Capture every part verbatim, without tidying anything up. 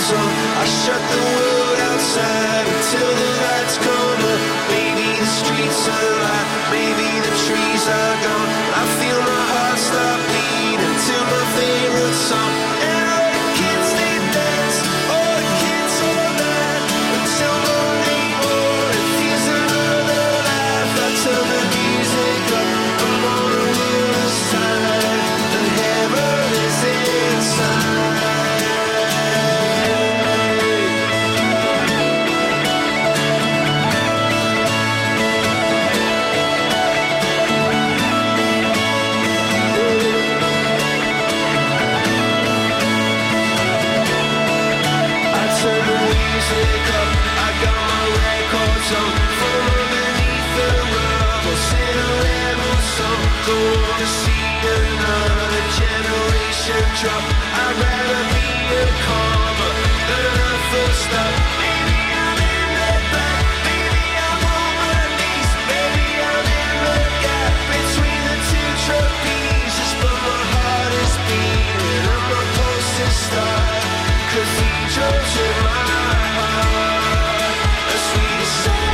goes on. I shut the world outside until the lights come up. Maybe the streets are alive, maybe the trees are gone. I feel my heart stop beating to my favorite song. And all the kids they dance, all the kids all night until Monday morning feels another life. I turn the music up, I'm on the other side. The heaven is inside. Don't wanna see another generation drop. I'd rather be a comma than a full stop. Maybe I'm in the back, maybe I'm on my knees, maybe I'm in the gap between the two trapezes. But my heart is beating, I'm a posted star. Cathedrals in my heart, a sweet sound.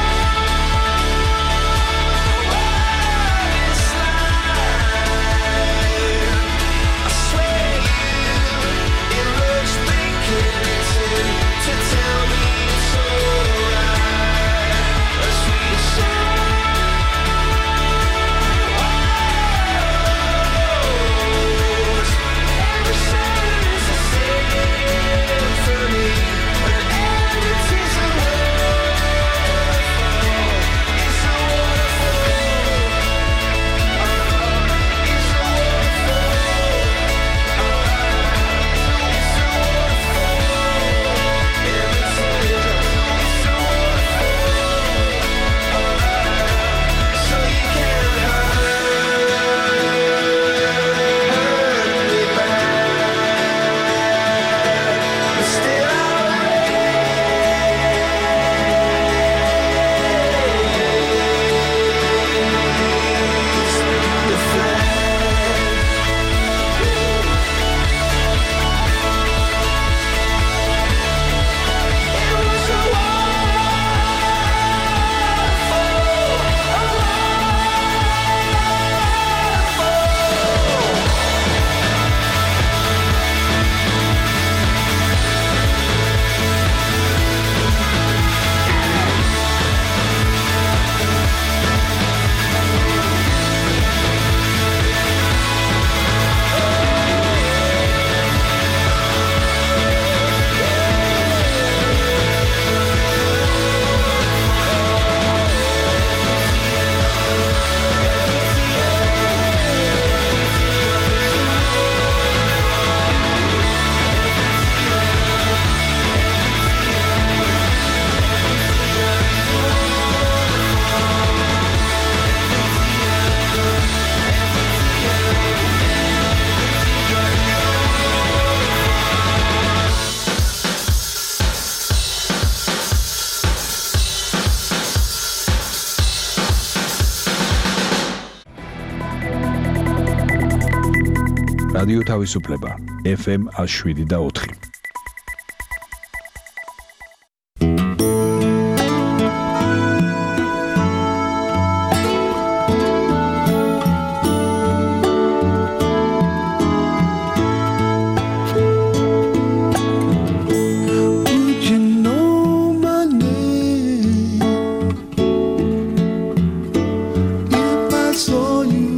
რადიო თავისუფლება ეფ ემ one oh seven და four.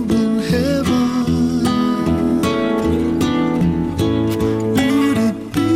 Would it be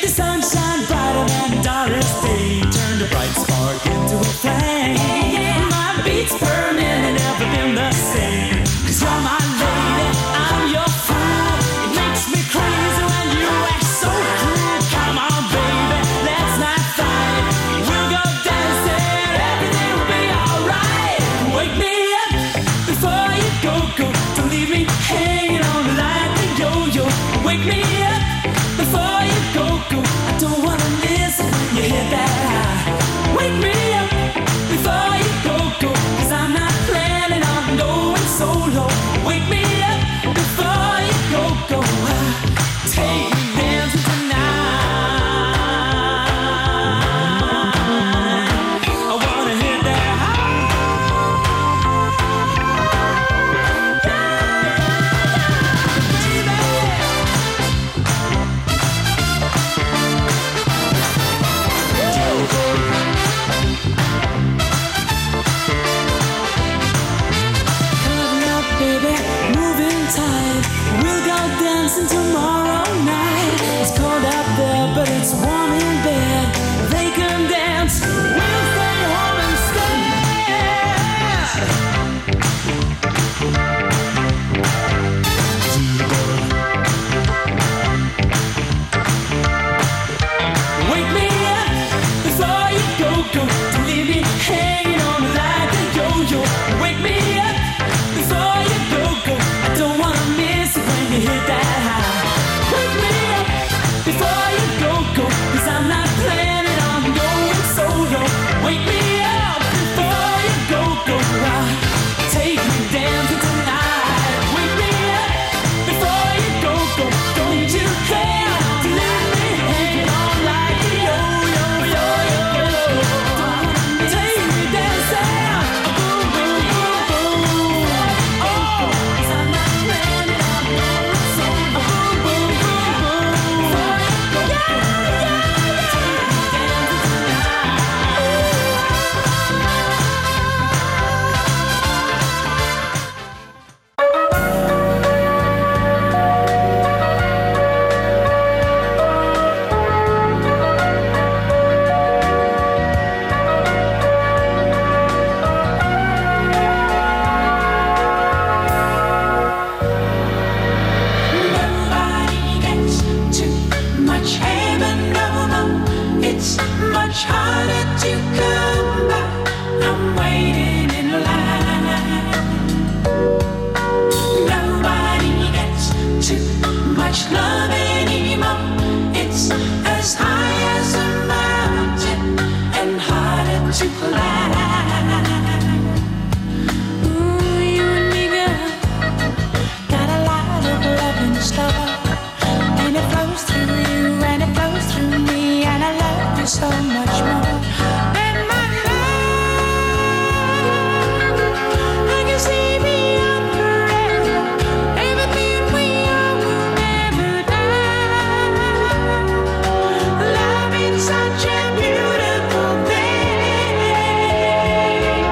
the sunshine brighter than Doris Day. Turned a bright spark into a flame. My beats per minute never been the same. Cause you're my lady, I'm your fool. It makes me crazy when you act so cruel. Come on baby, let's not fight. We'll go dancing, everything will be alright. Wake me up before you go, go. Don't leave me hanging on like a yo-yo. Wake me up before you go, go. I don't wanna miss it when you hit that high. Wake me up before you go, go. Cause I'm not planning on going solo. Wake me up before you go, go. Take me dancing tonight. I wanna hit that high. Coming up, baby, moving tight. We'll go dancing tomorrow night. It's cold out there, but it's warm in bed. They can dance, we'll stay home instead. Wake me up before you go, go. Don't leave me hanging on like a yo-yo. Wake me up before you go, go. I don't wanna miss it when you hit that high. Wake me up before you go, go. Cause I'm not planning on going solo. Wake me up before you go, go. Take me dancing tonight. Wake me up before you go, go. Don't you care to leave me hanging on like a yo-yo, yo-yo, yo. Take me dancing, boom, boom, boom, boom. Oh, 'cause I'm not planning on going solo. Boom, boom, boom, boom. Yeah, yeah, yeah. Take me dancing Nobody gets too much heaven, no, no. It's much harder to come by. I'm waiting in line. Nobody gets too much love anymore. It's as high as a mountain and harder to climb. Ooh, you and me, girl, got a lot of love in store, and it flows through you, and it flows through me, and I love you so much more than my life. I can see beyond forever, everything we are will never die. Love is such a beautiful thing.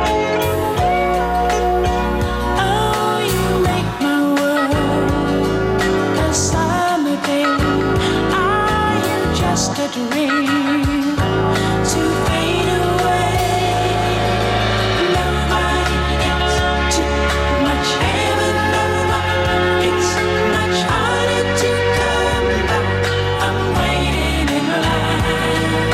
Oh, you make my world a summer day. Are you just a dream to fade away? Nobody gets too much heaven, no, no. It's much harder to come by. I'm waiting in line.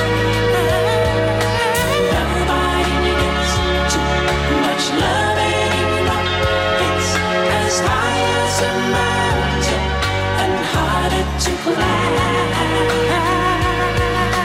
Nobody gets too much love anymore. It's as high as a mountain and harder to climb.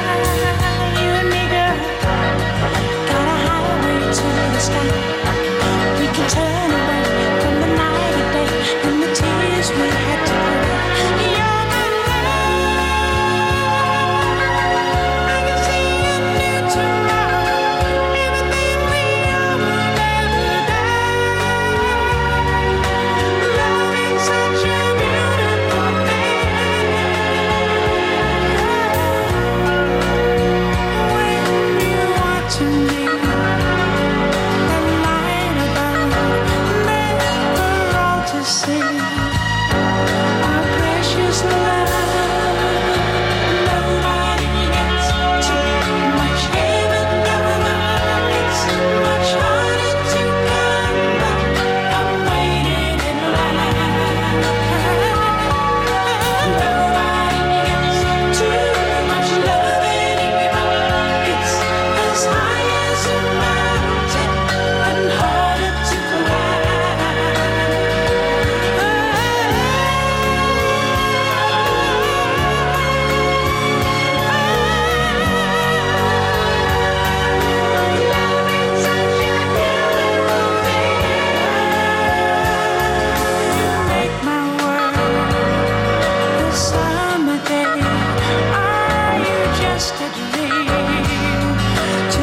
just a dream to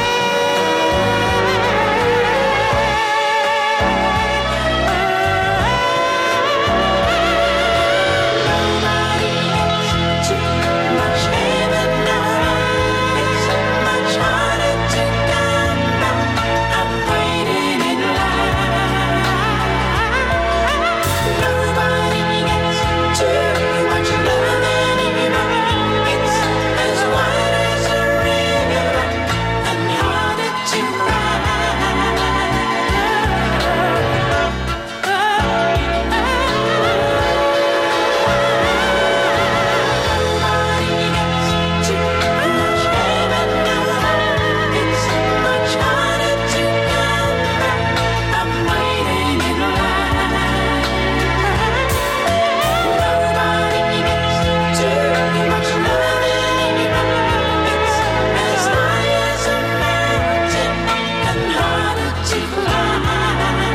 nobody gets too much heaven now. It's much harder to come back. I'm waiting in line. Nobody gets too much love anymore. It's as wide as a river and harder to Nobody gets too much heaven now. It's much harder to come back. I'm waiting in line. Nobody gets too much love anymore. It's as high as a mountain and harder to climb.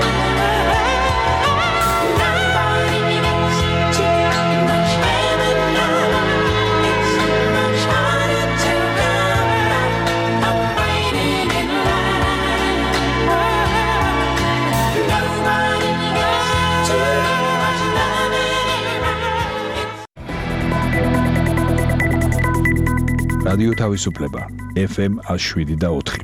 Nobody gets too much heaven now. It's much harder to come back. I'm waiting in line. Nobody gets too much love anymore. რადიო თავისუფლება ეფ ემ one oh seven და four.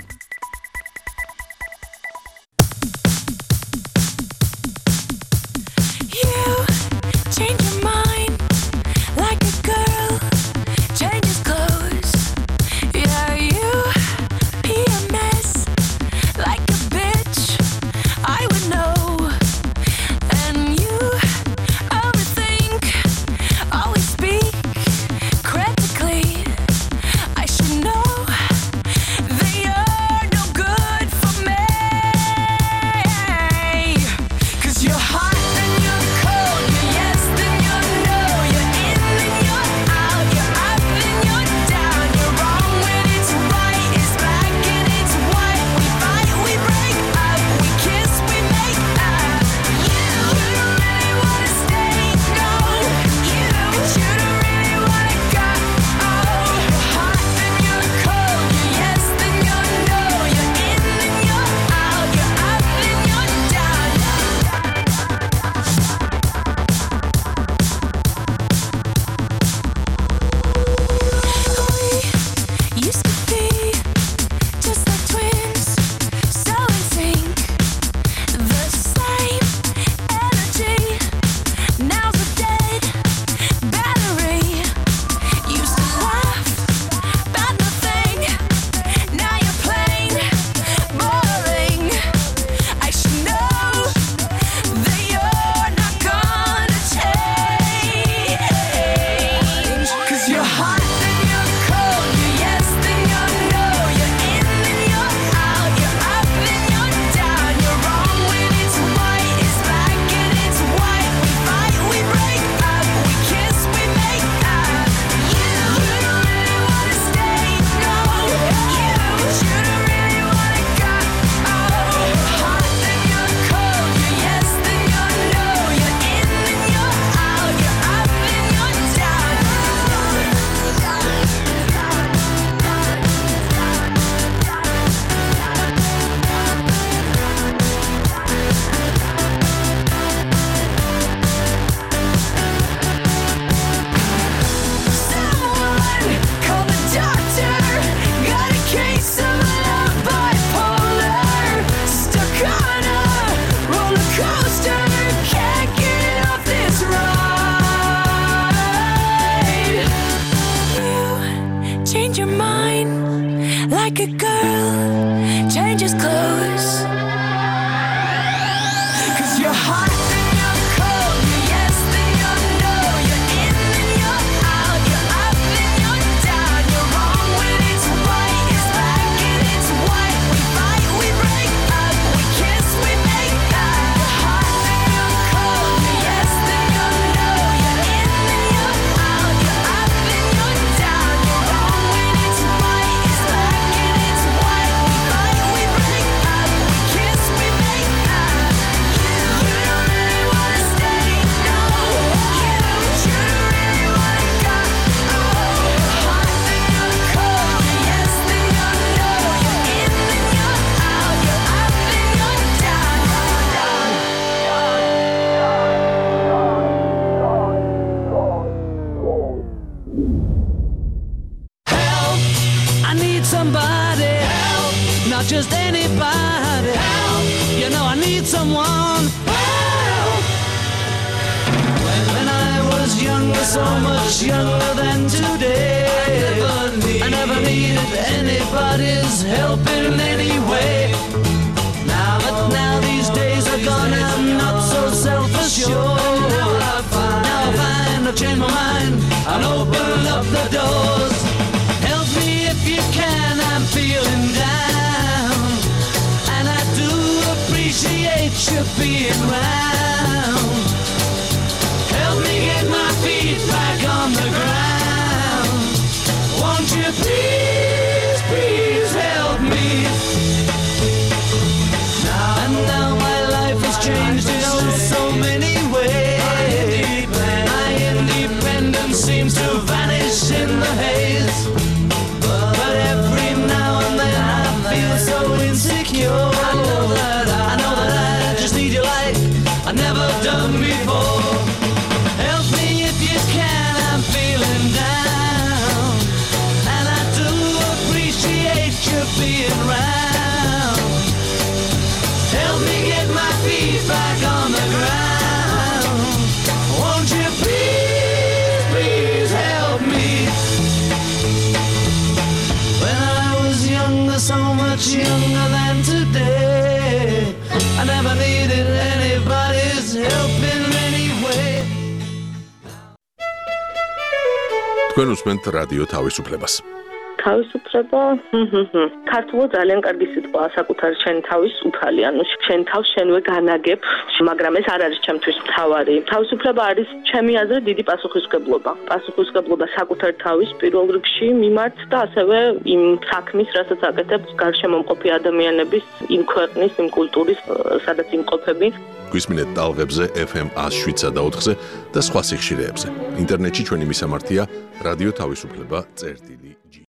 You change your mind like a girl changes clothes. Yeah, you be a mess like a bitch. I would know. And you overthink, always speak critically. I should know that you're no good for me. 'Cause you're hot and you're cold, you're yes then you're no, you're in then you're out, you're up then you're down, you're wrong when it's right, it's black and it's white. We fight, we break up, we kiss, we make up. You, you don't really wanna stay, no. You, but you don't really wanna go. Oh, you're hot then you're cold, you're yes then you're no, you're in then you're out, you're up then you're down. We used to be just like twins, so in sync, the same energy. Now's a dead battery. Used to laugh about nothing, now you're plain boring. I should know that you're not gonna change. 'Cause you're hot then you're cold, you're yes then you're no, you're in then you're out, you're up then you're down, you're wrong when it's right, it's black and it's white. We fight, we break up, we kiss, we make up. You, you don't really wanna stay, no. You, but you don't really wanna go. Oh, you're hot then you're cold, you're yes then you're no, you're in then you're out, you're up then you're down. Someone call the doctor. Got a case of love bipolar. Stuck on a roller coaster. Can't get off this ride. You change your mind like a girl changes clothes. 'Cause you're hot then you're cold, you're yes then you're no, you're in then you're out, you're up then you're down, you're wrong when it's right, it's black and it's white. We fight, we break up, we kiss, we make up. You're hot then you're cold, you're yes then you're no, you're in then you're out, you're up then you're down, you're wrong when it's right, it's black and it's white. We fight, need somebody help, not just anybody help. You know I need someone help. When I was younger, so much younger than today, I never, need, I never needed anybody's help in any way. Now, but now these days are gone, I'm not so self-assured. Now I find, now I find I've changed my mind, I'll open up the doors. Help me if you can, I'm feeling down, and I do appreciate you being round. Help me get my feet back on the ground. Won't you please, please help me? Now, and now my life has changed in oh so many ways. My independence seems to vanish in the haze. But every now and then I feel so insecure. I know that I, I know that I just need you like I've never done before. Help me if you can, I'm feeling down, and I do appreciate you being round. Help me get my feet back on the ground. Won't you please, please help me? When I was younger, so much younger than today, I never needed anybody's help in any way. თქვენ უსმენთ რადიო თავისუფლებას. თავისუფლება, ქართულად ძალიან კარგი სიტყვაა საკუთარი შენი თავის უფალი, ანუ შენ თავს შენვე განაგებ, მაგრამ ეს არ არის ჩემთვის მთავარი. თავისუფლება არის ჩემი აზრით დიდი პასუხისმგებლობა. პასუხისმგებლობა საკუთარი თავის პირველ რიგში მიმართ და ასევე იმ საქმის, რასაც აკეთებ გარშემომყოფი ადამიანების, იმ ქვეყნის, იმ კულტურის, სადაც იმყოფები. გვისმინეთ ტალღებზე ეფ ემ one oh seven და ოთხზე და სხვა სიხშირეებზე. ინტერნეტში ჩვენი მისამართია რადიო თავისუფლება წერტილი.